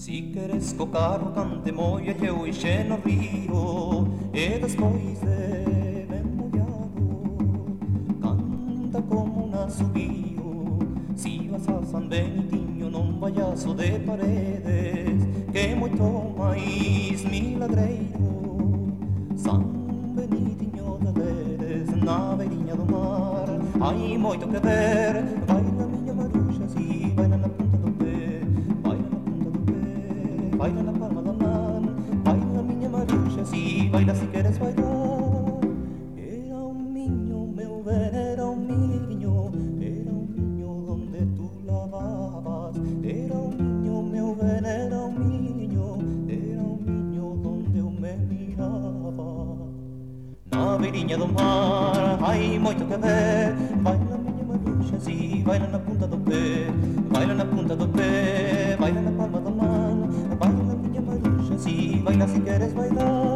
Se queres que o carro cante moia que eu enche no rio e despois de ben molhado canta como un assobio. Se vas a San Benitinho non vayas o de Paredes, que é moito máis milagreiro. San Benitinho de Leres, na beiriña do mar, hai moito que ver. Baila miña maruxa, si baila na punta do pé, baila na punta do pé, baila na palma da man. Baila miña maruxa, si baila si queres bailar. Era un miño, meu ben, era un miño, era un miño donde tú lavabas. Era un miño, meu ben, era un miño, era un miño donde eu me miraba. Na beiriña do mar hai moito que ver. Baila miña maruxa, si baila na punta do pé, baila na punta do pé, baila na palma da man. Baila miña maruxa, si baila si queres bailar.